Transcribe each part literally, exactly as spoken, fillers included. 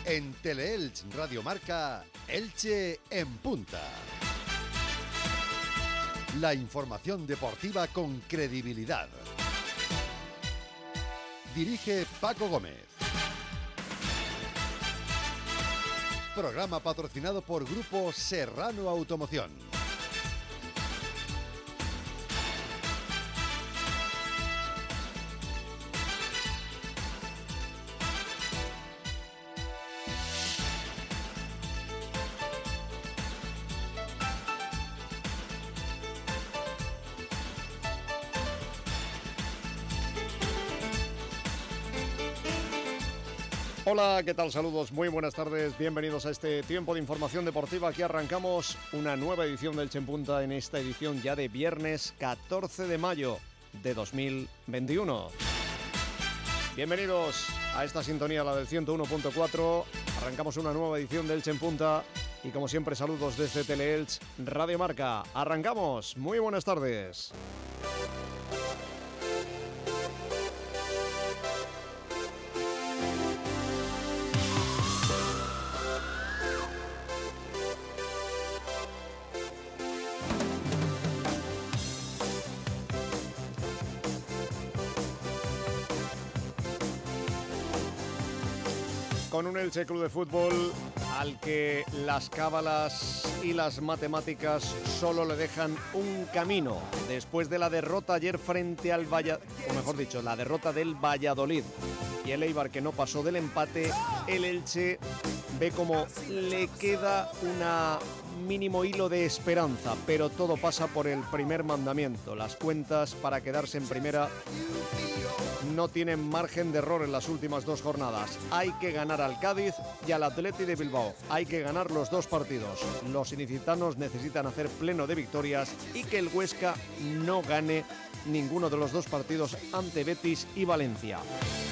En Teleelch Radio Marca, Elche en punta. La información deportiva con credibilidad. Dirige Paco Gómez. Programa patrocinado por Grupo Serrano Automoción. Hola, ¿qué tal? Saludos, muy buenas tardes, bienvenidos a este tiempo de información deportiva. Aquí arrancamos una nueva edición del Elche en Punta, en esta edición ya de viernes catorce de mayo de dos mil veintiuno. Bienvenidos a esta sintonía, la del ciento uno punto cuatro. Arrancamos una nueva edición del Elche en Punta y como siempre saludos desde Teleelch Radio Marca. Arrancamos, muy buenas tardes. Con un Elche Club de Fútbol al que las cábalas y las matemáticas solo le dejan un camino. Después de la derrota ayer frente al Valladolid, o mejor dicho, la derrota del Valladolid y el Eibar que no pasó del empate, el Elche ve como le queda un mínimo hilo de esperanza, pero todo pasa por el primer mandamiento. Las cuentas para quedarse en primera no tienen margen de error en las últimas dos jornadas. Hay que ganar al Cádiz y al Athletic de Bilbao. Hay que ganar los dos partidos. Los ilicitanos necesitan hacer pleno de victorias y que el Huesca no gane ninguno de los dos partidos ante Betis y Valencia.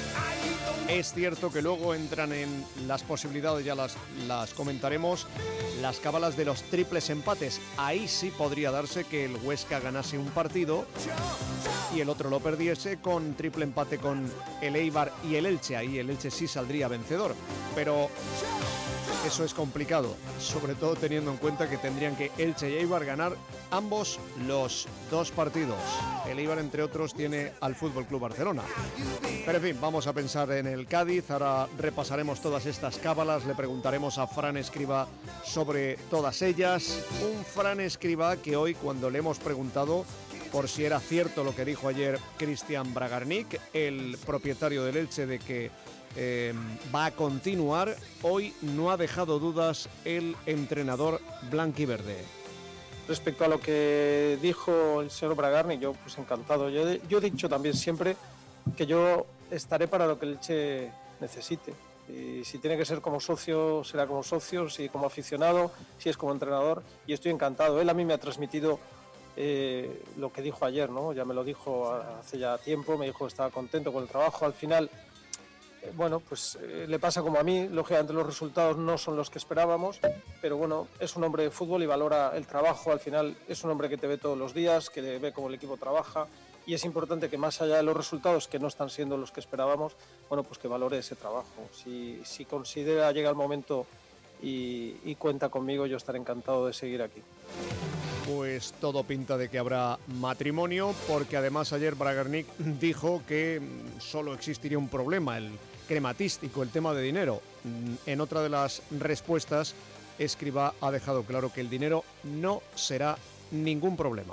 Es cierto que luego entran en las posibilidades, ya las, las comentaremos, las cábalas de los triples empates. Ahí sí podría darse que el Huesca ganase un partido y el otro lo perdiese, con triple empate con el Eibar y el Elche. Ahí el Elche sí saldría vencedor, pero eso es complicado, sobre todo teniendo en cuenta que tendrían que Elche y Eibar ganar ambos los dos partidos. El Eibar, entre otros, tiene al F C Barcelona. Pero en fin, vamos a pensar en el Cádiz. Ahora repasaremos todas estas cábalas, le preguntaremos a Fran Escribá sobre todas ellas. Un Fran Escribá que hoy, cuando le hemos preguntado por si era cierto lo que dijo ayer Cristian Bragarnik, el propietario del Elche, de que eh, va a continuar, hoy no ha dejado dudas el entrenador blanquiverde. Respecto a lo que dijo el señor Bragarnik, yo pues encantado. Yo, yo he dicho también siempre que yo estaré para lo que el Elche necesite. Y si tiene que ser como socio, será como socio, si como aficionado, si es como entrenador, y estoy encantado. Él a mí me ha transmitido Eh, lo que dijo ayer, ¿no? Ya me lo dijo hace ya tiempo, me dijo que estaba contento con el trabajo. Al final, eh, bueno, pues eh, le pasa como a mí, lógicamente los resultados no son los que esperábamos, pero bueno, es un hombre de fútbol y valora el trabajo. Al final es un hombre que te ve todos los días, que ve cómo el equipo trabaja, y es importante que más allá de los resultados, que no están siendo los que esperábamos, bueno, pues que valore ese trabajo. Si, si considera, llega el momento y, y cuenta conmigo, yo estaré encantado de seguir aquí. Pues todo pinta de que habrá matrimonio, porque además ayer Bragarnik dijo que solo existiría un problema, el crematístico, el tema de dinero. En otra de las respuestas, Escribá ha dejado claro que el dinero no será ningún problema.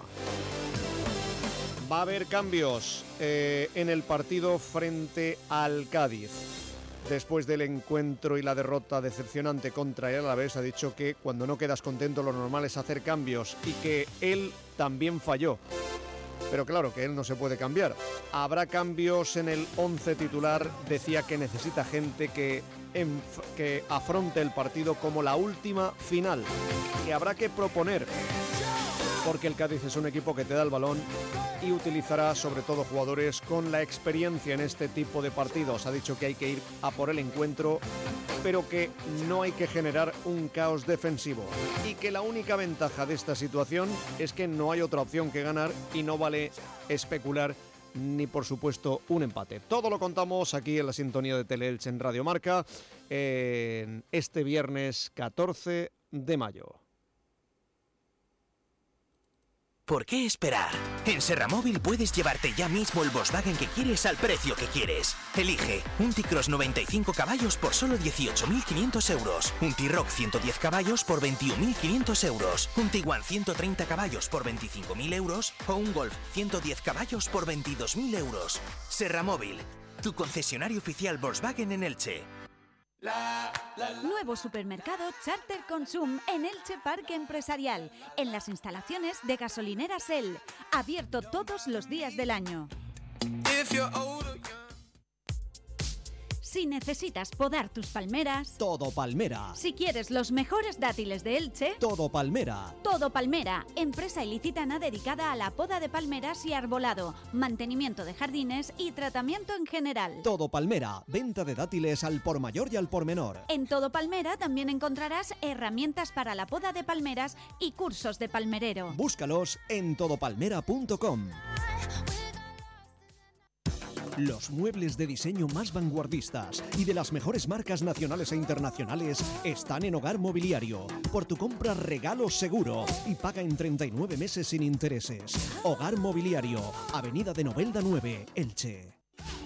Va a haber cambios eh, en el partido frente al Cádiz. Después del encuentro y la derrota decepcionante contra el Alavés, ha dicho que cuando no quedas contento lo normal es hacer cambios y que él también falló. Pero claro, que él no se puede cambiar. Habrá cambios en el once titular. Decía que necesita gente que, enf- que afronte el partido como la última final, que habrá que proponer, porque el Cádiz es un equipo que te da el balón y utilizará sobre todo jugadores con la experiencia en este tipo de partidos. Ha dicho que hay que ir a por el encuentro, pero que no hay que generar un caos defensivo y que la única ventaja de esta situación es que no hay otra opción que ganar y no vale especular ni por supuesto un empate. Todo lo contamos aquí en la sintonía de Teleelche en Radio Marca en este viernes catorce de mayo. ¿Por qué esperar? En Serramóvil puedes llevarte ya mismo el Volkswagen que quieres al precio que quieres. Elige un T-Cross noventa y cinco caballos por solo dieciocho mil quinientos euros, un T-Roc ciento diez caballos por veintiuno mil quinientos euros, un Tiguan ciento treinta caballos por veinticinco mil euros o un Golf ciento diez caballos por veintidós mil euros. Serramóvil, tu concesionario oficial Volkswagen en Elche. La, la, la. Nuevo supermercado Charter Consum en Elche Parque Empresarial, en las instalaciones de gasolineras El, abierto todos los días del año. Si necesitas podar tus palmeras, Todo Palmera. Si quieres los mejores dátiles de Elche, Todo Palmera. Todo Palmera, empresa ilicitana dedicada a la poda de palmeras y arbolado, mantenimiento de jardines y tratamiento en general. Todo Palmera, venta de dátiles al por mayor y al por menor. En Todo Palmera también encontrarás herramientas para la poda de palmeras y cursos de palmerero. Búscalos en todo palmera punto com. Los muebles de diseño más vanguardistas y de las mejores marcas nacionales e internacionales están en Hogar Mobiliario. Por tu compra regalo seguro y paga en treinta y nueve meses sin intereses. Hogar Mobiliario, Avenida de Novelda nueve, Elche.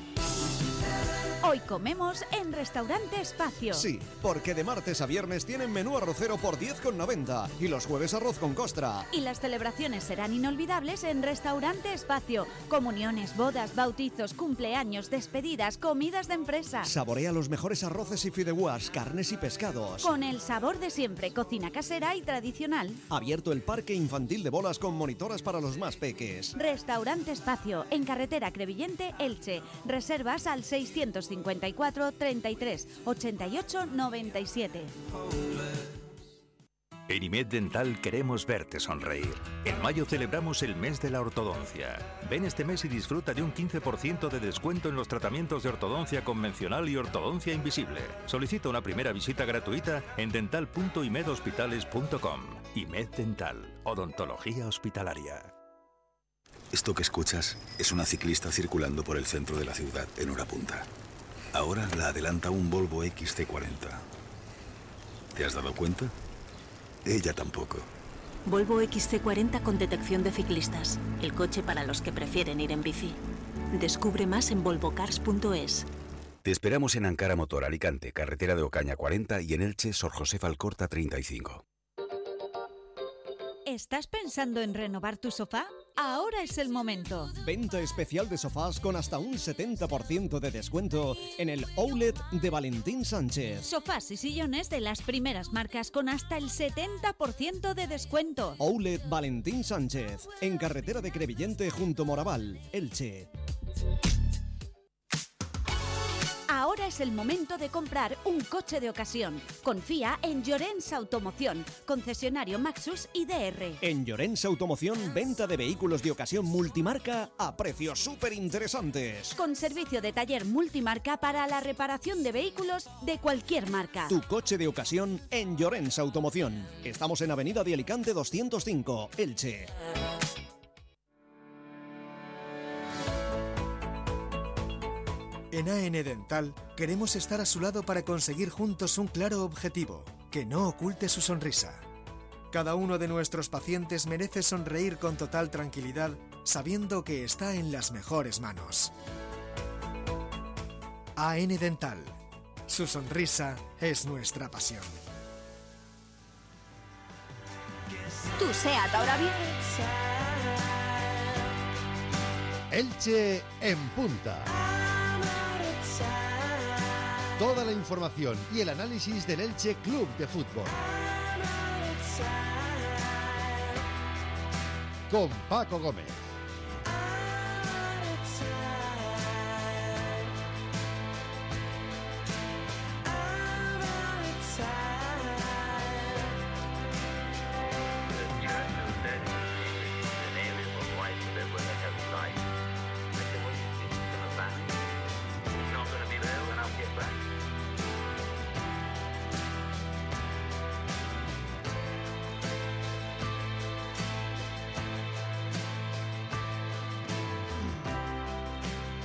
Hoy comemos en Restaurante Espacio. Sí, porque de martes a viernes tienen menú arrocero por diez con noventa y los jueves arroz con costra. Y las celebraciones serán inolvidables en Restaurante Espacio. Comuniones, bodas, bautizos, cumpleaños, despedidas, comidas de empresa. Saborea los mejores arroces y fideuás, carnes y pescados. Con el sabor de siempre, cocina casera y tradicional. Abierto el parque infantil de bolas con monitoras para los más peques. Restaurante Espacio, en carretera Crevillente, Elche. Reservas al seiscientos cincuenta y cuatro, treinta y tres, ochenta y ocho, noventa y siete. En I M E D Dental queremos verte sonreír. En mayo celebramos el mes de la ortodoncia. Ven este mes y disfruta de un quince por ciento de descuento en los tratamientos de ortodoncia convencional y ortodoncia invisible. Solicita una primera visita gratuita en dental punto i med hospitales punto com. I M E D Dental, odontología hospitalaria. Esto que escuchas es una ciclista circulando por el centro de la ciudad en hora punta. Ahora la adelanta un Volvo X C cuarenta. ¿Te has dado cuenta? Ella tampoco. Volvo X C cuarenta con detección de ciclistas. El coche para los que prefieren ir en bici. Descubre más en volvo cars punto es. Te esperamos en Ankara Motor Alicante, carretera de Ocaña cuarenta y en Elche, Sor José Alcorta treinta y cinco. ¿Estás pensando en renovar tu sofá? Ahora es el momento. Venta especial de sofás con hasta un setenta por ciento de descuento en el Outlet de Valentín Sánchez. Sofás y sillones de las primeras marcas con hasta el setenta por ciento de descuento. Outlet Valentín Sánchez, en carretera de Crevillente junto Moraval, Elche. Ahora es el momento de comprar un coche de ocasión. Confía en Llorens Automoción, concesionario Maxus y D R. En Llorens Automoción, venta de vehículos de ocasión multimarca a precios súper interesantes. Con servicio de taller multimarca para la reparación de vehículos de cualquier marca. Tu coche de ocasión en Llorens Automoción. Estamos en Avenida de Alicante doscientos cinco, Elche. En A N Dental queremos estar a su lado para conseguir juntos un claro objetivo, que no oculte su sonrisa. Cada uno de nuestros pacientes merece sonreír con total tranquilidad, sabiendo que está en las mejores manos. A N Dental. Su sonrisa es nuestra pasión. Tu SEAT ahora bien. Elche en punta. Toda la información y el análisis del Elche Club de Fútbol. Con Paco Gómez.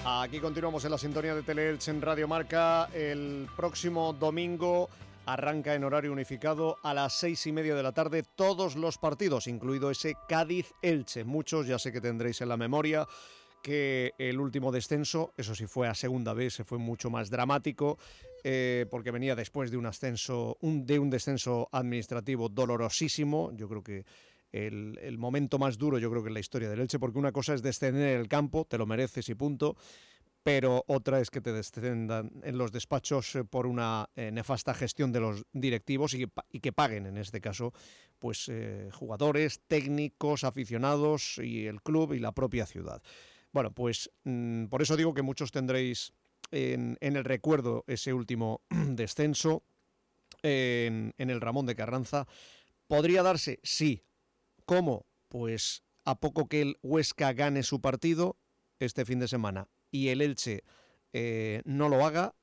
Aquí continuamos en la sintonía de Teleelch en Radio Marca. El próximo domingo arranca en horario unificado a las seis y media de la tarde todos los partidos, incluido ese Cádiz-Elche. Muchos ya sé que tendréis en la memoria que el último descenso, eso sí fue a segunda vez, se fue mucho más dramático, eh, porque venía después de un ascenso, un, de un descenso administrativo dolorosísimo. Yo creo que El, el momento más duro, yo creo que en la historia del Elche, porque una cosa es descender en el campo, te lo mereces y punto, pero otra es que te descendan en los despachos por una eh, nefasta gestión de los directivos y que, y que paguen, en este caso, pues eh, jugadores, técnicos, aficionados y el club y la propia ciudad. Bueno, pues mmm, por eso digo que muchos tendréis en, en el recuerdo ese último descenso en, en el Ramón de Carranza. ¿Podría darse? Sí. ¿Cómo? Pues a poco que el Huesca gane su partido este fin de semana y el Elche eh, no lo haga,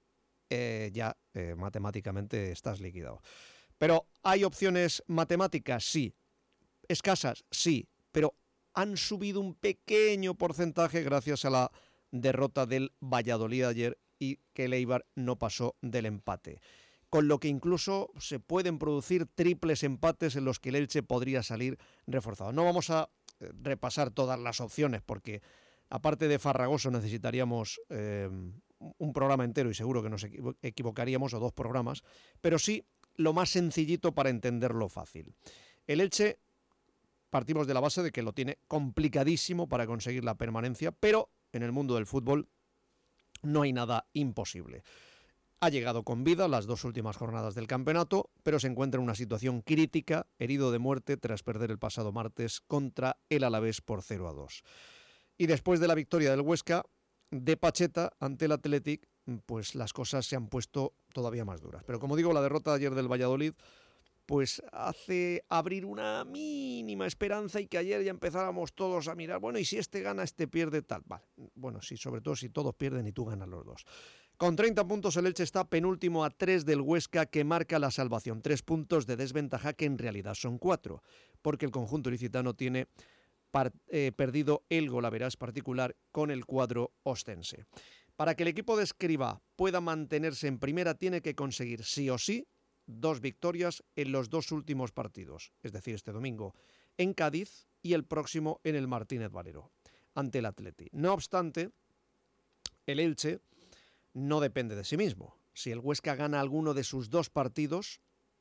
eh, ya eh, matemáticamente estás liquidado. Pero ¿hay opciones matemáticas? Sí. ¿Escasas? Sí. Pero han subido un pequeño porcentaje gracias a la derrota del Valladolid ayer y que el Eibar no pasó del empate. Con lo que incluso se pueden producir triples empates en los que el Elche podría salir reforzado. No vamos a repasar todas las opciones porque, aparte de farragoso, necesitaríamos eh, un programa entero y seguro que nos equivocaríamos, o dos programas, pero sí lo más sencillito para entenderlo fácil. El Elche, partimos de la base de que lo tiene complicadísimo para conseguir la permanencia, pero en el mundo del fútbol no hay nada imposible. Ha llegado con vida las dos últimas jornadas del campeonato, pero se encuentra en una situación crítica, herido de muerte tras perder el pasado martes contra el Alavés por cero a dos. Y después de la victoria del Huesca de Pacheta ante el Athletic, pues las cosas se han puesto todavía más duras. Pero como digo, la derrota de ayer del Valladolid pues hace abrir una mínima esperanza y que ayer ya empezáramos todos a mirar, bueno, y si este gana, este pierde, tal. Vale, bueno, sí, sobre todo si todos pierden y tú ganas los dos. Con treinta puntos el Elche está penúltimo a tres del Huesca, que marca la salvación. Tres puntos de desventaja que en realidad son cuatro, porque el conjunto ilicitano tiene par, eh, perdido el golaveras particular con el cuadro ostense. Para que el equipo de Escribá pueda mantenerse en primera, tiene que conseguir sí o sí dos victorias en los dos últimos partidos, es decir, este domingo en Cádiz y el próximo en el Martínez Valero, ante el Atleti. No obstante, el Elche no depende de sí mismo. Si el Huesca gana alguno de sus dos partidos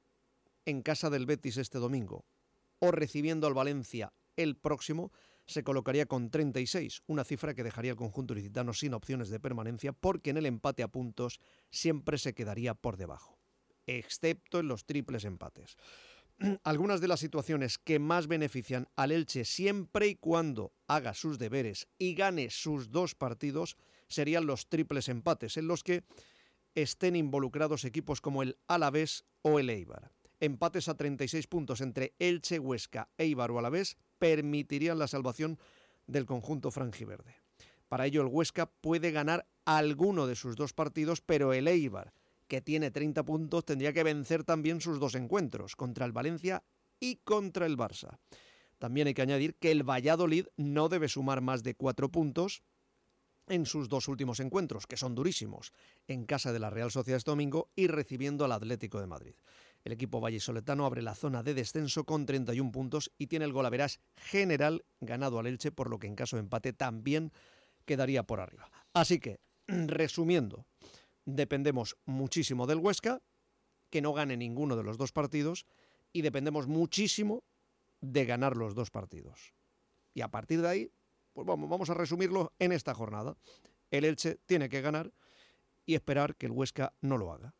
en casa del Betis este domingo o recibiendo al Valencia el próximo, se colocaría con treinta y seis, una cifra que dejaría al conjunto ilicitano sin opciones de permanencia, porque en el empate a puntos siempre se quedaría por debajo, excepto en los triples empates. Algunas de las situaciones que más benefician al Elche siempre y cuando haga sus deberes y gane sus dos partidos serían los triples empates, en los que estén involucrados equipos como el Alavés o el Eibar. Empates a treinta y seis puntos entre Elche, Huesca, Eibar o Alavés permitirían la salvación del conjunto franjiverde. Para ello el Huesca puede ganar alguno de sus dos partidos, pero el Eibar, que tiene treinta puntos, tendría que vencer también sus dos encuentros, contra el Valencia y contra el Barça. También hay que añadir que el Valladolid no debe sumar más de cuatro puntos en sus dos últimos encuentros, que son durísimos, en casa de la Real Sociedad este domingo y recibiendo al Atlético de Madrid. El equipo vallisoletano abre la zona de descenso con treinta y un puntos y tiene el golaveras general ganado al Elche, por lo que en caso de empate también quedaría por arriba. Así que, resumiendo, dependemos muchísimo del Huesca, que no gane ninguno de los dos partidos, y dependemos muchísimo de ganar los dos partidos. Y a partir de ahí, pues vamos, vamos a resumirlo en esta jornada. El Elche tiene que ganar y esperar que el Huesca no lo haga.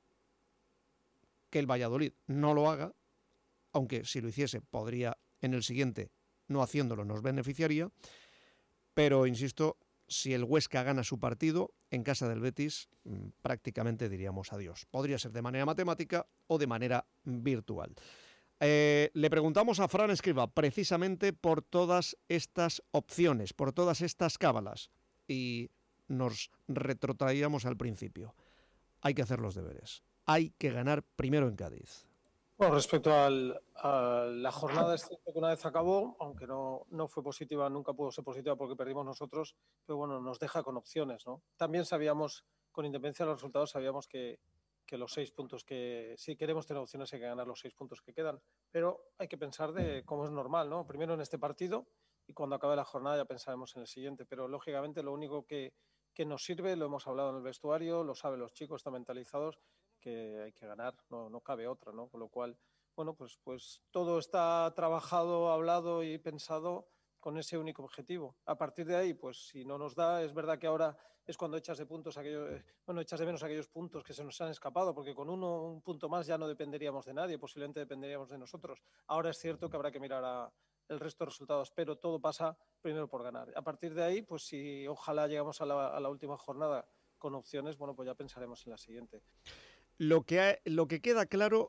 Que el Valladolid no lo haga, aunque si lo hiciese podría en el siguiente, no haciéndolo nos beneficiaría, pero insisto, si el Huesca gana su partido en casa del Betis, prácticamente diríamos adiós. Podría ser de manera matemática o de manera virtual. Eh, le preguntamos a Fran Escribá precisamente por todas estas opciones, por todas estas cábalas, y nos retrotraíamos al principio. Hay que hacer los deberes. Hay que ganar primero en Cádiz. Bueno, respecto al, a la jornada, es cierto que una vez acabó, aunque no, no fue positiva, nunca pudo ser positiva porque perdimos nosotros, pero bueno, nos deja con opciones, ¿no? También sabíamos, con independencia de los resultados, sabíamos que, que los seis puntos que, si queremos tener opciones, hay que ganar los seis puntos que quedan, pero hay que pensar de cómo es normal, ¿no? Primero en este partido y cuando acabe la jornada ya pensaremos en el siguiente, pero lógicamente lo único que, que nos sirve, lo hemos hablado en el vestuario, lo saben los chicos, están mentalizados, que hay que ganar, no, no cabe otra, ¿no? Con lo cual, bueno, pues, pues todo está trabajado, hablado y pensado con ese único objetivo. A partir de ahí, pues si no nos da, es verdad que ahora es cuando echas de puntos aquellos, bueno, echas de menos aquellos puntos que se nos han escapado, porque con uno, un punto más ya no dependeríamos de nadie, posiblemente dependeríamos de nosotros. Ahora es cierto que habrá que mirar a el resto de resultados, pero todo pasa primero por ganar. A partir de ahí, pues si ojalá llegamos a la, a la última jornada con opciones, bueno, pues ya pensaremos en la siguiente. Lo que, ha, lo que queda claro,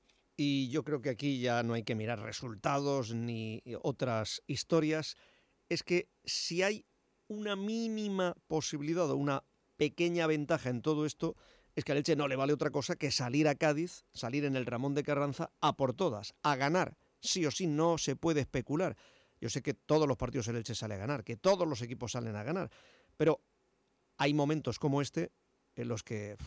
y yo creo que aquí ya no hay que mirar resultados ni otras historias, es que si hay una mínima posibilidad o una pequeña ventaja en todo esto, es que al Elche no le vale otra cosa que salir a Cádiz, salir en el Ramón de Carranza a por todas, a ganar. Sí o sí, no se puede especular. Yo sé que todos los partidos el Elche sale a ganar, que todos los equipos salen a ganar, pero hay momentos como este en los que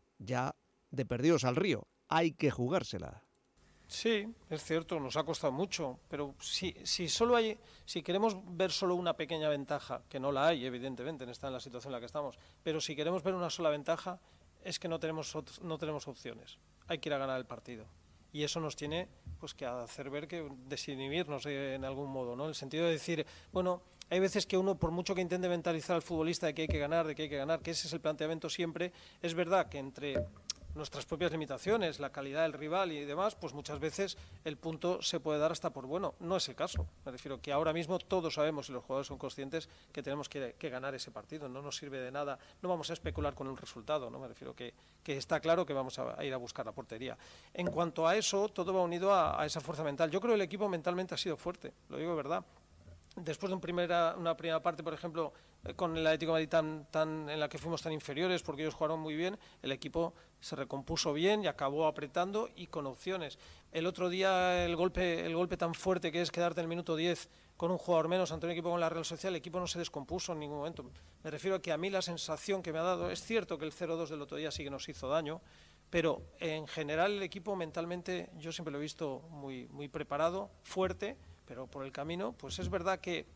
ya de perdidos al río hay que jugársela. Sí, es cierto, nos ha costado mucho, pero si, si solo hay, si queremos ver solo una pequeña ventaja, que no la hay, evidentemente, en esta en la situación en la que estamos, pero si queremos ver una sola ventaja, es que no tenemos no tenemos opciones. Hay que ir a ganar el partido. Y eso nos tiene pues que hacer ver que desinhibirnos en algún modo, ¿no? En el sentido de decir, bueno, hay veces que uno, por mucho que intente mentalizar al futbolista de que hay que ganar, de que hay que ganar, que ese es el planteamiento siempre, es verdad que entre nuestras propias limitaciones, la calidad del rival y demás, pues muchas veces el punto se puede dar hasta por bueno. No es el caso. Me refiero que ahora mismo todos sabemos y los jugadores son conscientes que tenemos que, que ganar ese partido. No nos sirve de nada, no vamos a especular con un resultado, ¿no? Me refiero que, que está claro que vamos a, a ir a buscar la portería. En cuanto a eso, todo va unido a, a esa fuerza mental. Yo creo que el equipo mentalmente ha sido fuerte, lo digo de verdad. Después de un primera, una primera parte, por ejemplo, eh, con el Atlético de Madrid tan, tan, en la que fuimos tan inferiores porque ellos jugaron muy bien, el equipo se recompuso bien y acabó apretando y con opciones. El otro día el golpe, el golpe tan fuerte que es quedarte en el minuto diez con un jugador menos ante un equipo con la Real Sociedad, el equipo no se descompuso en ningún momento. Me refiero a que a mí la sensación que me ha dado, es cierto que el cero dos del otro día sí que nos hizo daño, pero en general el equipo mentalmente yo siempre lo he visto muy, muy preparado, fuerte, pero por el camino, pues es verdad que,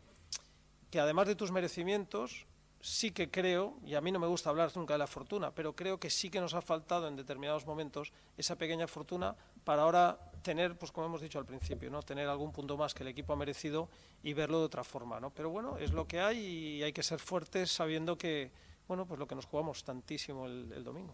que además de tus merecimientos, sí que creo, y a mí no me gusta hablar nunca de la fortuna, pero creo que sí que nos ha faltado en determinados momentos esa pequeña fortuna para ahora tener, pues como hemos dicho al principio, ¿no? Tener algún punto más que el equipo ha merecido y verlo de otra forma, ¿no? Pero bueno, es lo que hay y hay que ser fuertes sabiendo que, bueno, pues lo que nos jugamos tantísimo el, el domingo.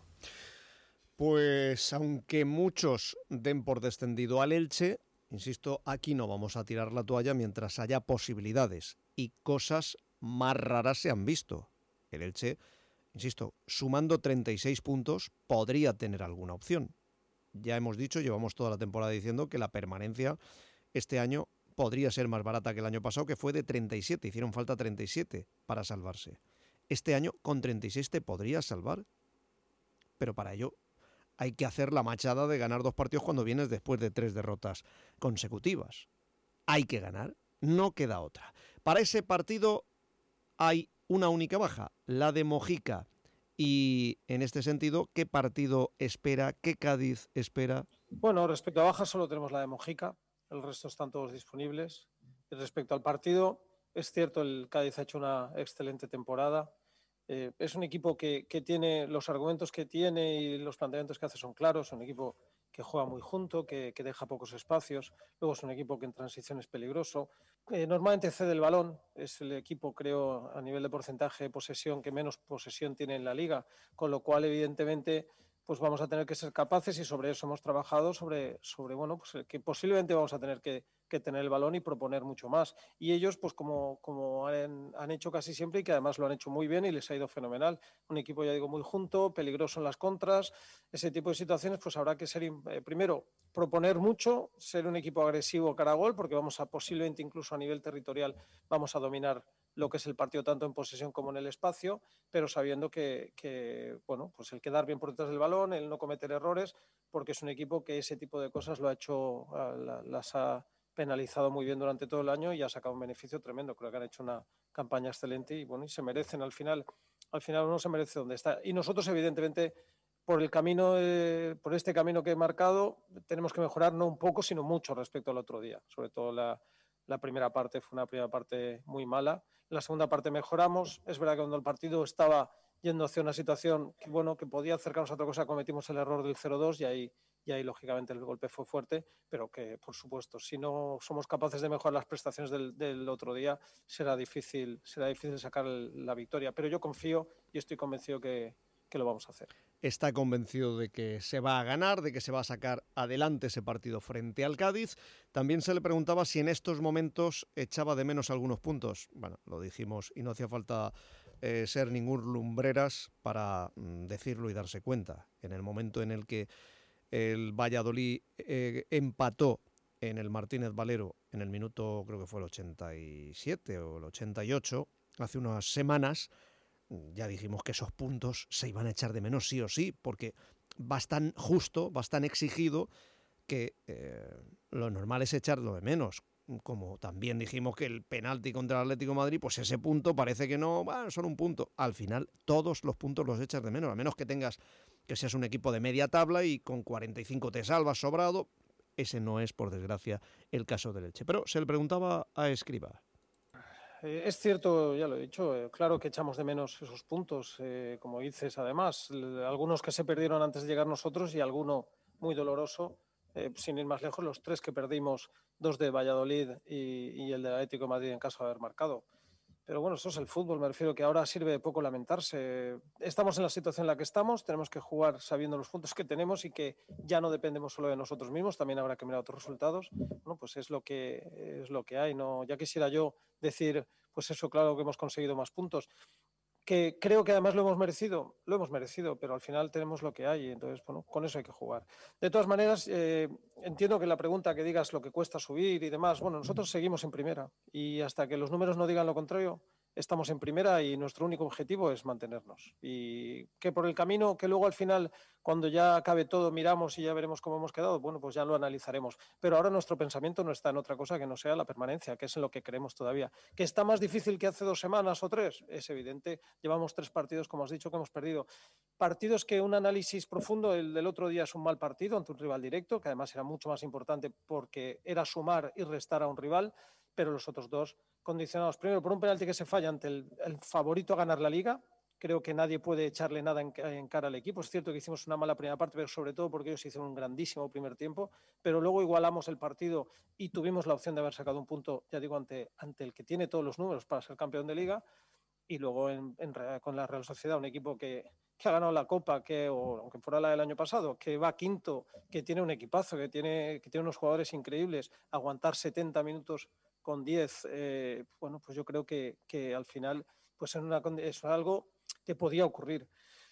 Pues aunque muchos den por descendido al Elche, insisto, aquí no vamos a tirar la toalla mientras haya posibilidades y cosas más raras se han visto. El Elche, insisto, sumando treinta y seis puntos podría tener alguna opción. Ya hemos dicho, llevamos toda la temporada diciendo que la permanencia este año podría ser más barata que el año pasado, que fue de treinta y siete, hicieron falta treinta y siete para salvarse. Este año con treinta y seis te podrías salvar, pero para ello hay que hacer la machada de ganar dos partidos cuando vienes después de tres derrotas consecutivas. Hay que ganar, no queda otra. Para ese partido hay una única baja, la de Mojica. Y en este sentido, ¿qué partido espera? ¿Qué Cádiz espera? Bueno, respecto a bajas solo tenemos la de Mojica, el resto están todos disponibles. Y respecto al partido, es cierto, el Cádiz ha hecho una excelente temporada. Eh, es un equipo que, que tiene los argumentos que tiene y los planteamientos que hace son claros, es un equipo que juega muy junto, que, que deja pocos espacios, luego es un equipo que en transición es peligroso, eh, normalmente cede el balón, es el equipo creo a nivel de porcentaje de posesión que menos posesión tiene en la liga, con lo cual evidentemente pues vamos a tener que ser capaces y sobre eso hemos trabajado, sobre, sobre bueno, pues que posiblemente vamos a tener que, que tener el balón y proponer mucho más. Y ellos, pues como, como han, han hecho casi siempre y que además lo han hecho muy bien y les ha ido fenomenal. Un equipo, ya digo, muy junto, peligroso en las contras. Ese tipo de situaciones, pues habrá que ser, eh, primero, proponer mucho, ser un equipo agresivo cara a gol, porque vamos a posiblemente incluso a nivel territorial vamos a dominar lo que es el partido tanto en posesión como en el espacio, pero sabiendo que, que bueno, pues el quedar bien por detrás del balón, el no cometer errores, porque es un equipo que ese tipo de cosas lo ha hecho, las ha penalizado muy bien durante todo el año y ha sacado un beneficio tremendo. Creo que han hecho una campaña excelente y bueno, y se merecen al final, al final uno se merece donde está. Y nosotros, evidentemente, por el camino, eh, por este camino que he marcado, tenemos que mejorar no un poco, sino mucho respecto al otro día. Sobre todo la, la primera parte fue una primera parte muy mala. La segunda parte mejoramos. Es verdad que cuando el partido estaba yendo hacia una situación que, bueno, que podía acercarnos a otra cosa, cometimos el error del cero dos y ahí, y ahí lógicamente el golpe fue fuerte, pero que por supuesto, si no somos capaces de mejorar las prestaciones del, del otro día, será difícil, será difícil sacar el, la victoria. Pero yo confío y estoy convencido que, que lo vamos a hacer. Está convencido de que se va a ganar, de que se va a sacar adelante ese partido frente al Cádiz. También se le preguntaba si en estos momentos echaba de menos algunos puntos. Bueno, lo dijimos y no hacía falta eh, ser ningún lumbreras para mm, decirlo y darse cuenta. En el momento en el que el Valladolid eh, empató en el Martínez Valero en el minuto, creo que fue el ochenta y siete o el ochenta y ocho, hace unas semanas, ya dijimos que esos puntos se iban a echar de menos sí o sí, porque va tan justo, va tan exigido que eh, lo normal es echarlo de menos. Como también dijimos que el penalti contra el Atlético de Madrid, pues ese punto parece que no, bueno, solo un punto. Al final todos los puntos los echas de menos, a menos que tengas, que seas un equipo de media tabla y con cuarenta y cinco te salvas sobrado. Ese no es, por desgracia, el caso del Elche. Pero se le preguntaba a Escribá. Eh, es cierto, ya lo he dicho, eh, claro que echamos de menos esos puntos, eh, como dices, además, l- algunos que se perdieron antes de llegar nosotros y alguno muy doloroso, eh, sin ir más lejos, los tres que perdimos, dos de Valladolid y, y el del Atlético de Madrid en caso de haber marcado. Pero bueno, eso es el fútbol, me refiero que ahora sirve de poco lamentarse. Estamos en la situación en la que estamos, tenemos que jugar sabiendo los puntos que tenemos y que ya no dependemos solo de nosotros mismos, también habrá que mirar otros resultados. Bueno, pues es lo que, es lo que hay. No, ya quisiera yo decir, pues eso, claro que hemos conseguido más puntos. Que creo que además lo hemos merecido, lo hemos merecido, pero al final tenemos lo que hay, y entonces, bueno, con eso hay que jugar. De todas maneras, eh, entiendo que la pregunta que digas lo que cuesta subir y demás, bueno, nosotros seguimos en primera y hasta que los números no digan lo contrario, estamos en primera y nuestro único objetivo es mantenernos. Y que por el camino, que luego al final, cuando ya acabe todo, miramos y ya veremos cómo hemos quedado, bueno, pues ya lo analizaremos. Pero ahora nuestro pensamiento no está en otra cosa que no sea la permanencia, que es en lo que creemos todavía. ¿Que está más difícil que hace dos semanas o tres? Es evidente. Llevamos tres partidos, como has dicho, que hemos perdido. Partidos que un análisis profundo, el del otro día es un mal partido ante un rival directo, que además era mucho más importante porque era sumar y restar a un rival, pero los otros dos condicionados. Primero, por un penalti que se falla ante el, el favorito a ganar la Liga. Creo que nadie puede echarle nada en, en cara al equipo. Es cierto que hicimos una mala primera parte, pero sobre todo porque ellos hicieron un grandísimo primer tiempo, pero luego igualamos el partido y tuvimos la opción de haber sacado un punto, ya digo, ante, ante el que tiene todos los números para ser campeón de Liga. Y luego en, en, con la Real Sociedad, un equipo que, que ha ganado la Copa, que, o, aunque fuera la del año pasado, que va quinto, que tiene un equipazo, que tiene, que tiene unos jugadores increíbles, aguantar setenta minutos con diez, eh, bueno, pues yo creo que, que al final pues en una, es algo que podía ocurrir.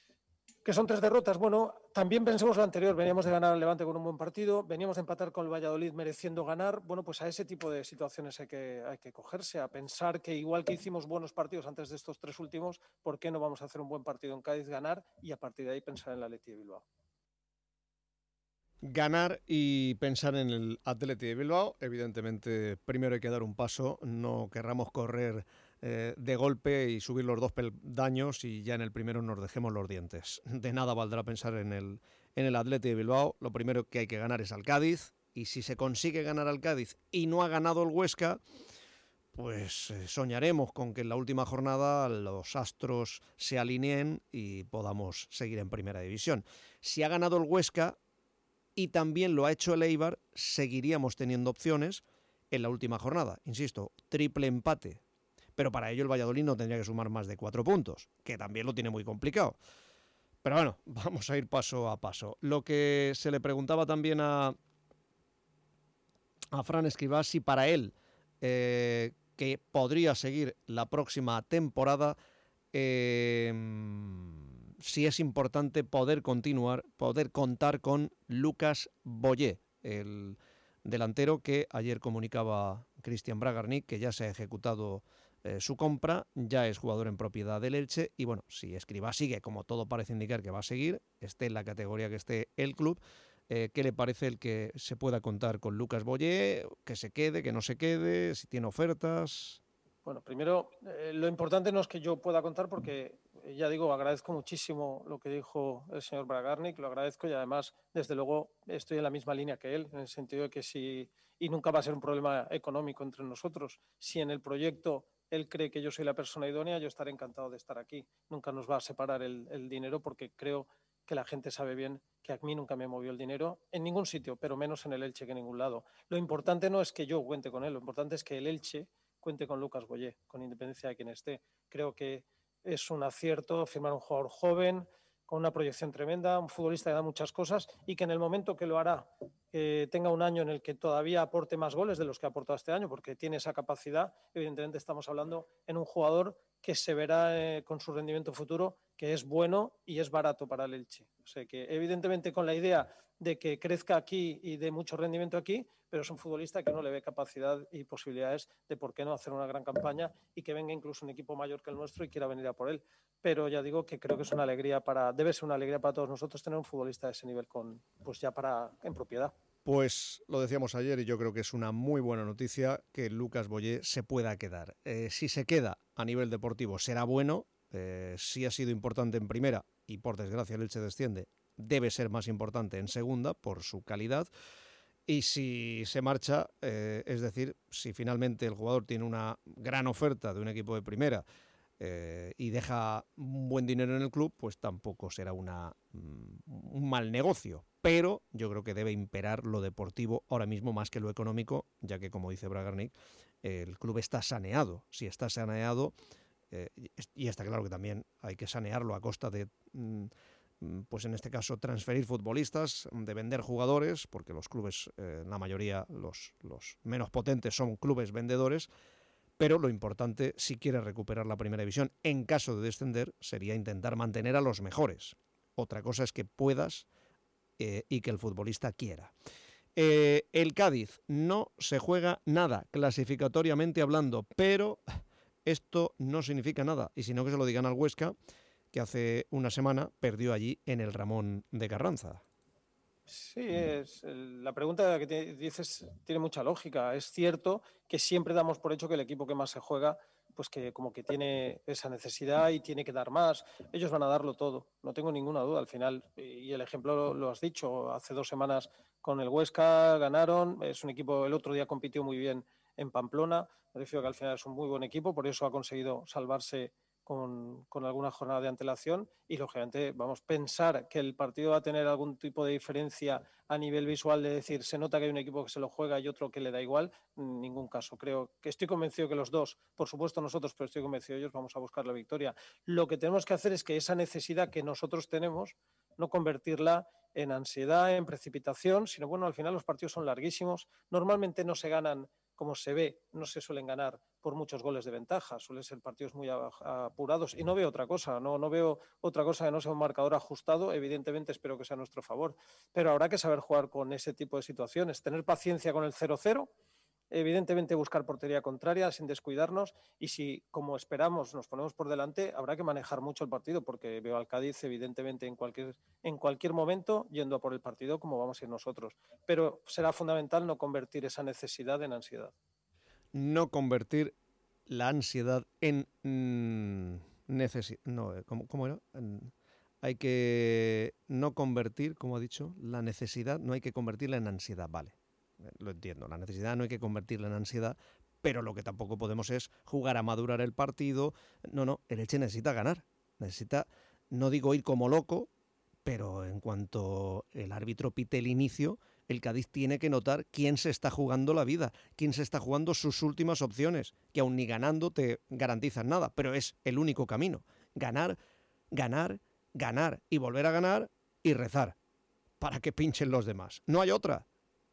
Que son tres derrotas, bueno, también pensemos lo anterior, veníamos de ganar al Levante con un buen partido, veníamos de empatar con el Valladolid mereciendo ganar, bueno, pues a ese tipo de situaciones hay que, hay que cogerse, a pensar que igual que hicimos buenos partidos antes de estos tres últimos, ¿por qué no vamos a hacer un buen partido en Cádiz, ganar y a partir de ahí pensar en la Athletic de Bilbao? Ganar y pensar en el Athletic de Bilbao. Evidentemente, primero hay que dar un paso. No querramos correr eh, de golpe y subir los dos peldaños y ya en el primero nos dejemos los dientes. De nada valdrá pensar en el, en el Athletic de Bilbao. Lo primero que hay que ganar es al Cádiz. Y si se consigue ganar al Cádiz y no ha ganado el Huesca, pues eh, soñaremos con que en la última jornada los astros se alineen y podamos seguir en primera división. Si ha ganado el Huesca y también lo ha hecho el Eibar, seguiríamos teniendo opciones en la última jornada. Insisto, triple empate. Pero para ello el Valladolid no tendría que sumar más de cuatro puntos, que también lo tiene muy complicado. Pero bueno, vamos a ir paso a paso. Lo que se le preguntaba también a, a Fran Escribá, si para él, eh, que podría seguir la próxima temporada, eh, si es importante poder continuar, poder contar con Lucas Boyé, el delantero que ayer comunicaba Cristian Bragarnik, que ya se ha ejecutado eh, su compra, ya es jugador en propiedad del Elche y bueno, si Escribá sigue, como todo parece indicar que va a seguir, esté en la categoría que esté el club, eh, ¿qué le parece el que se pueda contar con Lucas Boyé, que se quede, que no se quede, si tiene ofertas? Bueno, primero, eh, lo importante no es que yo pueda contar porque, eh, ya digo, agradezco muchísimo lo que dijo el señor Bragarnik, lo agradezco y además, desde luego, estoy en la misma línea que él, en el sentido de que si, y nunca va a ser un problema económico entre nosotros, si en el proyecto él cree que yo soy la persona idónea, yo estaré encantado de estar aquí. Nunca nos va a separar el, el dinero porque creo que la gente sabe bien que a mí nunca me movió el dinero en ningún sitio, pero menos en el Elche que en ningún lado. Lo importante no es que yo cuente con él, lo importante es que el Elche cuente con Lucas Boyé, con independencia de quien esté. Creo que es un acierto firmar un jugador joven, con una proyección tremenda, un futbolista que da muchas cosas y que en el momento que lo hará, eh, tenga un año en el que todavía aporte más goles de los que ha aportado este año, porque tiene esa capacidad. Evidentemente estamos hablando en un jugador que se verá eh, con su rendimiento futuro, que es bueno y es barato para el Elche. O sea que evidentemente con la idea de que crezca aquí y de mucho rendimiento aquí, pero es un futbolista que no le ve capacidad y posibilidades de por qué no hacer una gran campaña y que venga incluso un equipo mayor que el nuestro y quiera venir a por él. Pero ya digo que creo que es una alegría para, debe ser una alegría para todos nosotros tener un futbolista de ese nivel con, pues ya para, en propiedad. Pues lo decíamos ayer y yo creo que es una muy buena noticia que Lucas Boyé se pueda quedar. Eh, si se queda a nivel deportivo será bueno, eh, si ha sido importante en primera y por desgracia el Elche desciende, debe ser más importante en segunda por su calidad. Y si se marcha, eh, es decir, si finalmente el jugador tiene una gran oferta de un equipo de primera eh, y deja un buen dinero en el club, pues tampoco será una, un mal negocio. Pero yo creo que debe imperar lo deportivo ahora mismo más que lo económico, ya que, como dice Bragarnik, el club está saneado. Si está saneado, eh, y está claro que también hay que sanearlo a costa de... Mm, pues en este caso transferir futbolistas, de vender jugadores, porque los clubes, eh, la mayoría, los, los menos potentes son clubes vendedores, pero lo importante, si quieres recuperar la primera división, en caso de descender, sería intentar mantener a los mejores. Otra cosa es que puedas eh, y que el futbolista quiera. Eh, el Cádiz no se juega nada, clasificatoriamente hablando, pero esto no significa nada, y sino que se lo digan al Huesca, que hace una semana perdió allí en el Ramón de Carranza. Sí, es, la pregunta que te dices tiene mucha lógica. Es cierto que siempre damos por hecho que el equipo que más se juega, pues que como que tiene esa necesidad y tiene que dar más. Ellos van a darlo todo, no tengo ninguna duda al final. Y el ejemplo lo, lo has dicho, hace dos semanas con el Huesca ganaron, es un equipo, el otro día compitió muy bien en Pamplona, me refiero que al final es un muy buen equipo, por eso ha conseguido salvarse Con, con alguna jornada de antelación y lógicamente vamos a pensar que el partido va a tener algún tipo de diferencia a nivel visual, de decir se nota que hay un equipo que se lo juega y otro que le da igual, en ningún caso. Creo que estoy convencido que los dos, por supuesto nosotros, pero estoy convencido de ellos, vamos a buscar la victoria. Lo que tenemos que hacer es que esa necesidad que nosotros tenemos, no convertirla en ansiedad, en precipitación, sino bueno, al final los partidos son larguísimos, normalmente no se ganan como se ve, no se suelen ganar por muchos goles de ventaja, suelen ser partidos muy apurados y no veo otra cosa, no, no veo otra cosa que no sea un marcador ajustado, evidentemente espero que sea a nuestro favor, pero habrá que saber jugar con ese tipo de situaciones, tener paciencia con el cero cero, evidentemente buscar portería contraria sin descuidarnos y si, como esperamos, nos ponemos por delante, habrá que manejar mucho el partido porque veo al Cádiz evidentemente en cualquier, en cualquier momento yendo a por el partido como vamos a ir nosotros, pero será fundamental no convertir esa necesidad en ansiedad. No convertir la ansiedad en mmm, necesidad. No, ¿cómo, cómo era? En, hay que no convertir, como ha dicho, la necesidad, no hay que convertirla en ansiedad, vale. Lo entiendo, la necesidad no hay que convertirla en ansiedad, pero lo que tampoco podemos es jugar a madurar el partido. No, no, el Elche necesita ganar, necesita, no digo ir como loco, pero en cuanto el árbitro pite el inicio, el Cádiz tiene que notar quién se está jugando la vida, quién se está jugando sus últimas opciones, que aún ni ganando te garantizan nada, pero es el único camino. Ganar, ganar, ganar y volver a ganar y rezar para que pinchen los demás. No hay otra.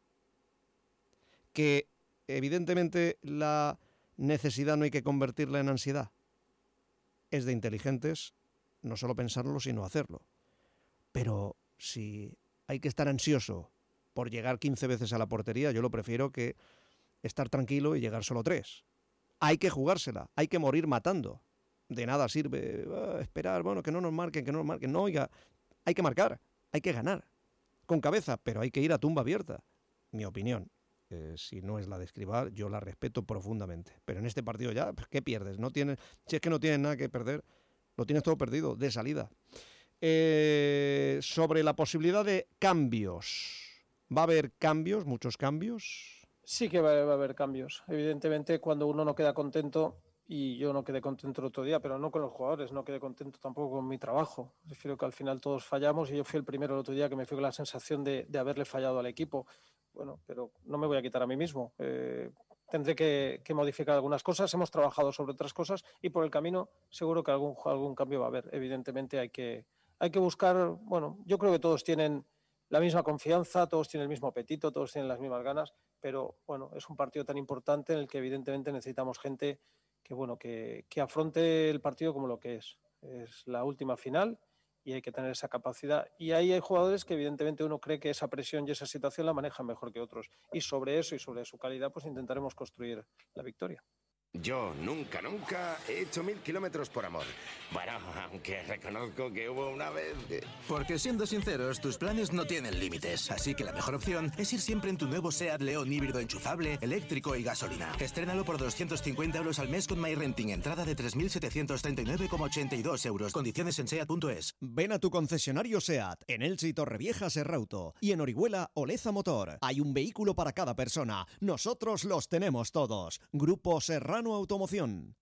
Que evidentemente la necesidad no hay que convertirla en ansiedad. Es de inteligentes no solo pensarlo, sino hacerlo. Pero si hay que estar ansioso por llegar quince veces a la portería, yo lo prefiero que estar tranquilo y llegar solo tres. hay que jugársela, hay que morir matando. De nada sirve uh, esperar, bueno, que no nos marquen, que no nos marquen. No, oiga, hay que marcar, hay que ganar. Con cabeza, pero hay que ir a tumba abierta. Mi opinión, eh, si no es la de Escribá, yo la respeto profundamente. Pero en este partido ya, ¿qué pierdes? No tienes, si es que no tienes nada que perder, lo tienes todo perdido, de salida. Eh, sobre la posibilidad de cambios, ¿va a haber cambios, muchos cambios? Sí que va, va a haber cambios. Evidentemente, cuando uno no queda contento, y yo no quedé contento el otro día, pero no con los jugadores, no quedé contento tampoco con mi trabajo. Prefiero que al final todos fallamos y yo fui el primero el otro día que me fui con la sensación de, de haberle fallado al equipo. Bueno, pero no me voy a quitar a mí mismo. Eh, tendré que, que modificar algunas cosas. Hemos trabajado sobre otras cosas y por el camino seguro que algún, algún cambio va a haber. Evidentemente hay que, hay que buscar, bueno, yo creo que todos tienen la misma confianza, todos tienen el mismo apetito, todos tienen las mismas ganas, pero bueno, es un partido tan importante en el que evidentemente necesitamos gente que bueno que, que afronte el partido como lo que es. Es la última final y hay que tener esa capacidad. Y ahí hay jugadores que evidentemente uno cree que esa presión y esa situación la manejan mejor que otros. Y sobre eso y sobre su calidad pues intentaremos construir la victoria. Yo nunca, nunca he hecho mil kilómetros por amor. Bueno, aunque reconozco que hubo una vez que... Porque siendo sinceros, tus planes no tienen límites. Así que la mejor opción es ir siempre en tu nuevo SEAT León híbrido enchufable, eléctrico y gasolina. Estrénalo por doscientos cincuenta euros al mes con MyRenting. Entrada de tres mil setecientos treinta y nueve coma ochenta y dos euros. Condiciones en seat punto es. Ven a tu concesionario SEAT, en Elche y Torrevieja Serrauto. Y en Orihuela, Oleza Motor. Hay un vehículo para cada persona. Nosotros los tenemos todos. Grupo Serrano Automoción.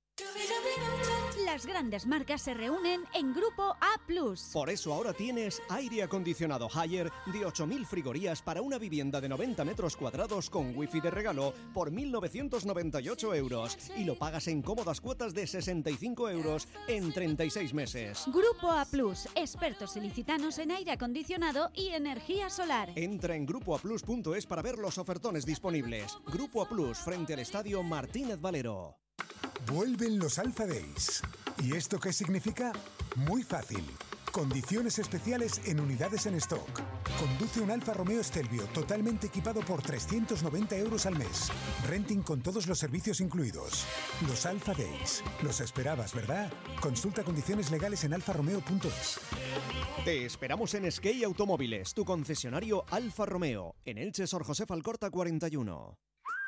Las grandes marcas se reúnen en Grupo A plus. Por eso ahora tienes aire acondicionado Haier de ocho mil frigorías para una vivienda de noventa metros cuadrados con wifi de regalo por mil novecientos noventa y ocho euros y lo pagas en cómodas cuotas de sesenta y cinco euros en treinta y seis meses. Grupo A plus, expertos ilicitanos en aire acondicionado y energía solar. Entra en grupo a plus punto es para ver los ofertones disponibles. Grupo A plus, frente al Estadio Martínez Valero. Vuelven los Alfa Days. ¿Y esto qué significa? Muy fácil. Condiciones especiales en unidades en stock. Conduce un Alfa Romeo Stelvio totalmente equipado por trescientos noventa euros al mes. Renting con todos los servicios incluidos. Los Alfa Days. Los esperabas, ¿verdad? Consulta condiciones legales en alfa romeo punto es. Te esperamos en Skey Automóviles, tu concesionario Alfa Romeo, en Elche, Sor José Alcorta cuarenta y uno.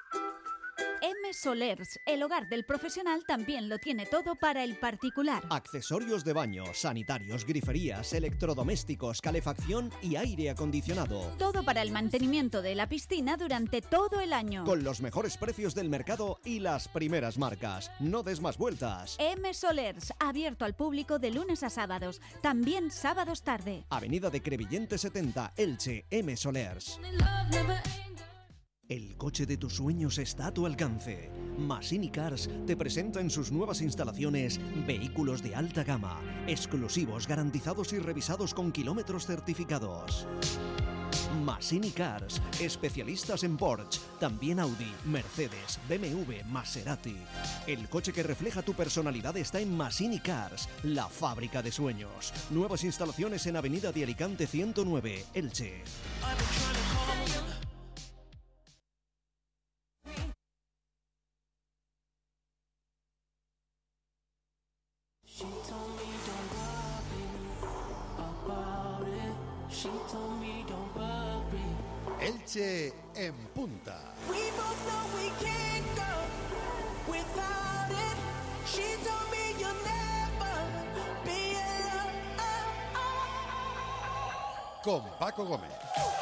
M Solers, el hogar del profesional, también lo tiene todo para el particular. Accesorios de baño, sanitarios, griferías, electrodomésticos, calefacción y aire acondicionado. Todo para el mantenimiento de la piscina durante todo el año. Con los mejores precios del mercado y las primeras marcas. No des más vueltas. M Solers, abierto al público de lunes a sábados, también sábados tarde. Avenida de Crevillente setenta, Elche, M Solers. El coche de tus sueños está a tu alcance. Masini Cars te presenta en sus nuevas instalaciones vehículos de alta gama, exclusivos, garantizados y revisados con kilómetros certificados. Masini Cars, especialistas en Porsche, también Audi, Mercedes, B M W, Maserati. El coche que refleja tu personalidad está en Masini Cars, la fábrica de sueños. Nuevas instalaciones en Avenida de Alicante ciento nueve, Elche. Elche en punta. Con Paco Gómez.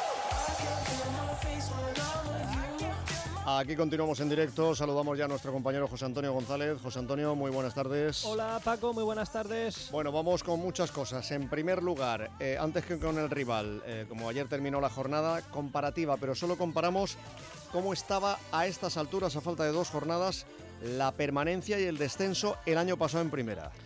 Aquí continuamos en directo, saludamos ya a nuestro compañero José Antonio González. José Antonio, muy buenas tardes. Hola Paco, muy buenas tardes. Bueno, vamos con muchas cosas. En primer lugar, eh, antes que con el rival, eh, como ayer terminó la jornada, comparativa, pero solo comparamos cómo estaba a estas alturas, a falta de dos jornadas, la permanencia y el descenso el año pasado en primera.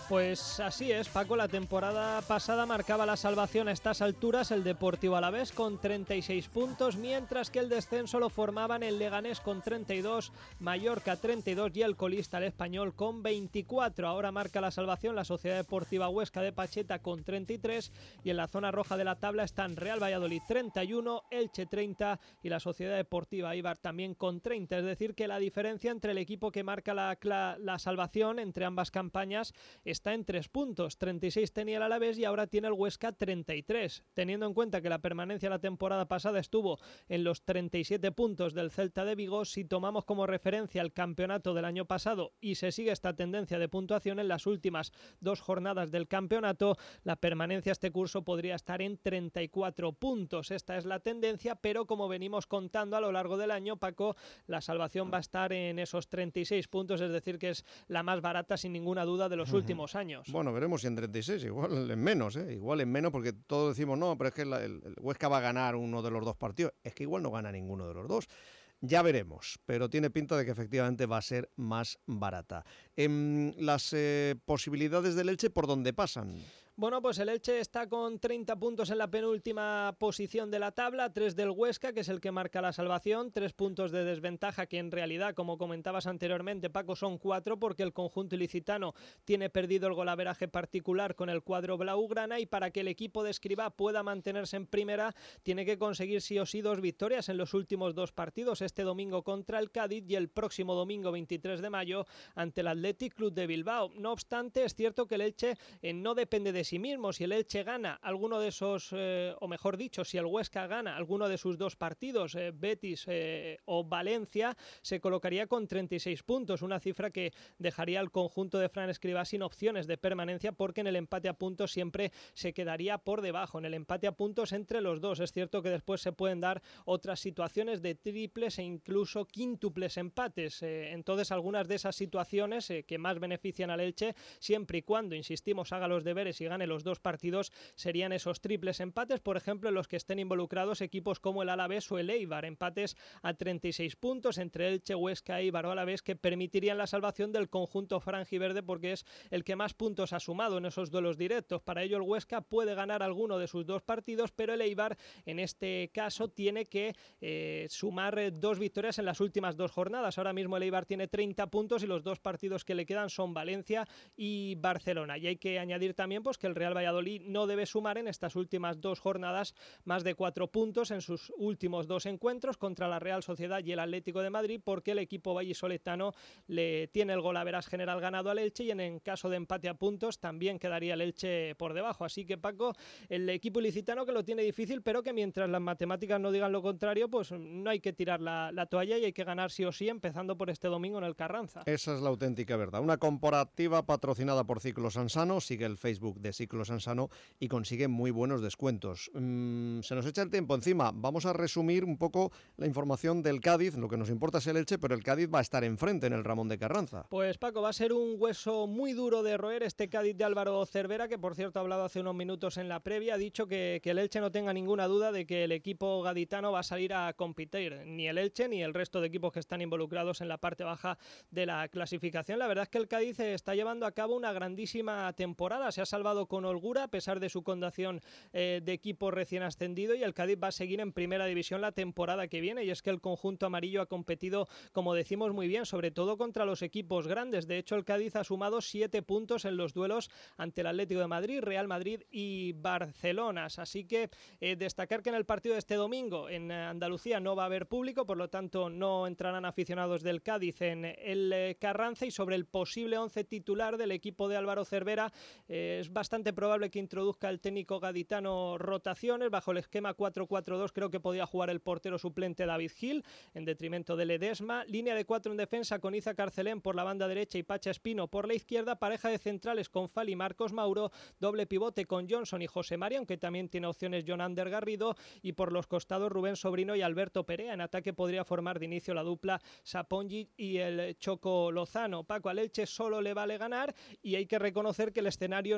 Pues así es, Paco, la temporada pasada marcaba la salvación a estas alturas el Deportivo Alavés con treinta y seis puntos, mientras que el descenso lo formaban el Leganés con treinta y dos, Mallorca treinta y dos y el colista el Español con veinticuatro. Ahora marca la salvación la Sociedad Deportiva Huesca de Pacheta con treinta y tres y en la zona roja de la tabla están Real Valladolid treinta y uno, Elche treinta y la Sociedad Deportiva Eibar también con treinta. Es decir que la diferencia entre el equipo que marca la, la, la salvación entre ambas campañas es está en tres puntos, treinta y seis tenía el Alavés y ahora tiene el Huesca treinta y tres. Teniendo en cuenta que la permanencia la temporada pasada estuvo en los treinta y siete puntos del Celta de Vigo, si tomamos como referencia el campeonato del año pasado y se sigue esta tendencia de puntuación en las últimas dos jornadas del campeonato, la permanencia este curso podría estar en treinta y cuatro puntos. Esta es la tendencia, pero como venimos contando a lo largo del año, Paco, la salvación va a estar en esos treinta y seis puntos, es decir que es la más barata sin ninguna duda de los uh-huh. últimos años. Bueno, veremos si en treinta y seis, igual en menos, ¿eh? igual en menos, porque todos decimos, no, pero es que el, el Huesca va a ganar uno de los dos partidos. Es que igual no gana ninguno de los dos. Ya veremos, pero tiene pinta de que efectivamente va a ser más barata. En las eh, posibilidades del Elche, ¿por dónde pasan? Bueno, pues el Elche está con treinta puntos en la penúltima posición de la tabla, tres del Huesca, que es el que marca la salvación, tres puntos de desventaja, que en realidad, como comentabas anteriormente, Paco, son cuatro, porque el conjunto ilicitano tiene perdido el golaveraje particular con el cuadro blaugrana, y para que el equipo de Escribá pueda mantenerse en primera, tiene que conseguir sí o sí dos victorias en los últimos dos partidos, este domingo contra el Cádiz y el próximo domingo veintitrés de mayo ante el Athletic Club de Bilbao. No obstante, es cierto que el Elche eh, no depende de sí mismo. Si el Elche gana alguno de esos, eh, o mejor dicho, si el Huesca gana alguno de sus dos partidos, eh, Betis eh, o Valencia, se colocaría con treinta y seis puntos, una cifra que dejaría al conjunto de Fran Escribá sin opciones de permanencia, porque en el empate a puntos siempre se quedaría por debajo, en el empate a puntos entre los dos. Es cierto que después se pueden dar otras situaciones de triples e incluso quíntuples empates, eh, entonces algunas de esas situaciones eh, que más benefician al Elche, siempre y cuando, insistimos, haga los deberes y gane los dos partidos, serían esos triples empates, por ejemplo, en los que estén involucrados equipos como el Alavés o el Eibar, empates a treinta y seis puntos entre Elche, Huesca, Eibar o Alavés, que permitirían la salvación del conjunto franjiverde, porque es el que más puntos ha sumado en esos duelos directos. Para ello el Huesca puede ganar alguno de sus dos partidos, pero el Eibar en este caso tiene que eh, sumar eh, dos victorias en las últimas dos jornadas. Ahora mismo el Eibar tiene treinta puntos y los dos partidos que le quedan son Valencia y Barcelona, y hay que añadir también pues que el Real Valladolid no debe sumar en estas últimas dos jornadas más de cuatro puntos en sus últimos dos encuentros contra la Real Sociedad y el Atlético de Madrid, porque el equipo vallisoletano le tiene el golaveras general ganado al Elche, y en, en caso de empate a puntos también quedaría el Elche por debajo. Así que, Paco, el equipo ilicitano que lo tiene difícil, pero que mientras las matemáticas no digan lo contrario, pues no hay que tirar la, la toalla y hay que ganar sí o sí, empezando por este domingo en el Carranza. Esa es la auténtica verdad. Una comparativa patrocinada por Ciclo Sansano, sigue el Facebook de Ciclo Sansano y consigue muy buenos descuentos. Mm, se nos echa el tiempo encima. Vamos a resumir un poco la información del Cádiz. Lo que nos importa es el Elche, pero el Cádiz va a estar enfrente en el Ramón de Carranza. Pues, Paco, va a ser un hueso muy duro de roer este Cádiz de Álvaro Cervera, que por cierto ha hablado hace unos minutos en la previa. Ha dicho que, que el Elche no tenga ninguna duda de que el equipo gaditano va a salir a competir. Ni el Elche ni el resto de equipos que están involucrados en la parte baja de la clasificación. La verdad es que el Cádiz está llevando a cabo una grandísima temporada. Se ha salvado con holgura a pesar de su condición eh, de equipo recién ascendido, y el Cádiz va a seguir en primera división la temporada que viene, y es que el conjunto amarillo ha competido, como decimos, muy bien, sobre todo contra los equipos grandes. De hecho, el Cádiz ha sumado siete puntos en los duelos ante el Atlético de Madrid, Real Madrid y Barcelona. Así que eh, destacar que en el partido de este domingo en Andalucía no va a haber público, por lo tanto no entrarán aficionados del Cádiz en el eh, Carranza, y sobre el posible once titular del equipo de Álvaro Cervera, eh, es bastante probable que introduzca el técnico gaditano rotaciones. Bajo el esquema cuatro cuatro dos creo que podía jugar el portero suplente David Gil en detrimento de Ledesma. Línea de cuatro en defensa con Iza Carcelén por la banda derecha y Pacha Espino por la izquierda. Pareja de centrales con Fali y Marcos Mauro. Doble pivote con Johnson y José María, aunque también tiene opciones John Ander Garrido. Y por los costados Rubén Sobrino y Alberto Perea. En ataque podría formar de inicio la dupla Sapongi y el Choco Lozano. Paco, al Elche solo le vale ganar, y hay que reconocer que el escenario no es para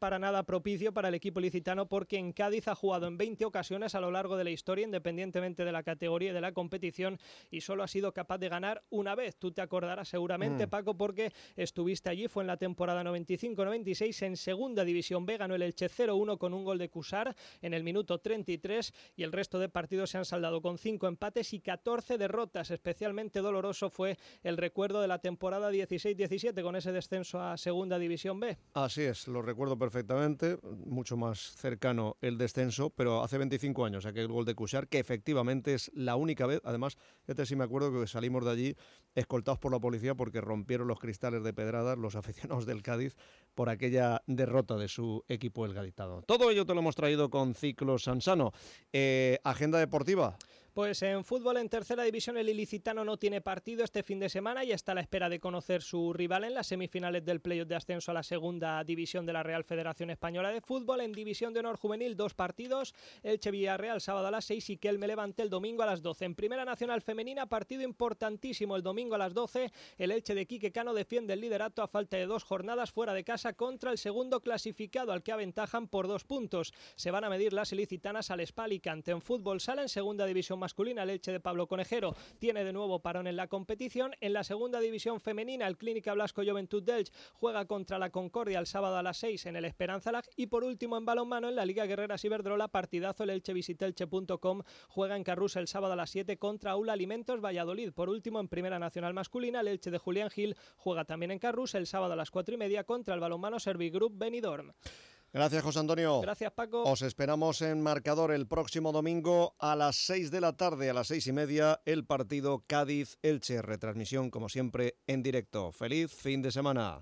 para nada propicio para el equipo ilicitano, porque en Cádiz ha jugado en veinte ocasiones a lo largo de la historia, independientemente de la categoría y de la competición, y solo ha sido capaz de ganar una vez. Tú te acordarás seguramente, mm. Paco, porque estuviste allí, fue en la temporada noventa y cinco noventa y seis, en Segunda División B, ganó el Elche cero uno con un gol de Cusar en el minuto treinta y tres, y el resto de partidos se han saldado con cinco empates y catorce derrotas. Especialmente doloroso fue el recuerdo de la temporada dieciséis diecisiete, con ese descenso a Segunda División B. Así es, lo recuerdo perfectamente, mucho más cercano el descenso, pero hace veinticinco años aquel gol de Cuixart, que efectivamente es la única vez, además, este sí me acuerdo que salimos de allí escoltados por la policía porque rompieron los cristales de pedradas los aficionados del Cádiz por aquella derrota de su equipo el gaditano. Todo ello te lo hemos traído con Ciclos Sansano. Eh, agenda deportiva. Pues en fútbol, en tercera división, el ilicitano no tiene partido este fin de semana y está a la espera de conocer su rival en las semifinales del playoff de ascenso a la segunda división de la Real Federación Española de Fútbol. En división de honor juvenil, dos partidos, Elche Villarreal sábado a las seis y Kelme Levante el domingo a las doce. En primera nacional femenina, partido importantísimo el domingo a las doce, el Elche de Quique Cano defiende el liderato a falta de dos jornadas fuera de casa contra el segundo clasificado, al que aventajan por dos puntos. Se van a medir las ilicitanas al Spa Alicante. En fútbol sala, en segunda división masculina, el Elche de Pablo Conejero tiene de nuevo parón en la competición. En la segunda división femenina, el Clínica Blasco Joventut d'Elx juega contra la Concordia el sábado a las seis en el Esperanza Lag. Y por último, en balonmano, en la Liga Guerreras Iberdrola, partidazo, el Elche Visitelche punto com juega en Carrús el sábado a las siete contra Aula Alimentos Valladolid. Por último, en primera nacional masculina, el Elche de Julián Gil juega también en Carrús el sábado a las cuatro y media contra el balonmano Servigroup Benidorm. Gracias, José Antonio. Gracias, Paco. Os esperamos en Marcador el próximo domingo a las seis de la tarde, a las seis y media, el partido Cádiz-Elche. Retransmisión, como siempre, en directo. ¡Feliz fin de semana!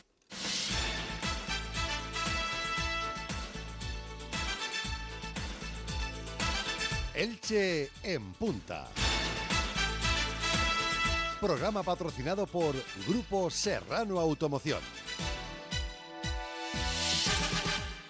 Elche en punta. Programa patrocinado por Grupo Serrano Automoción.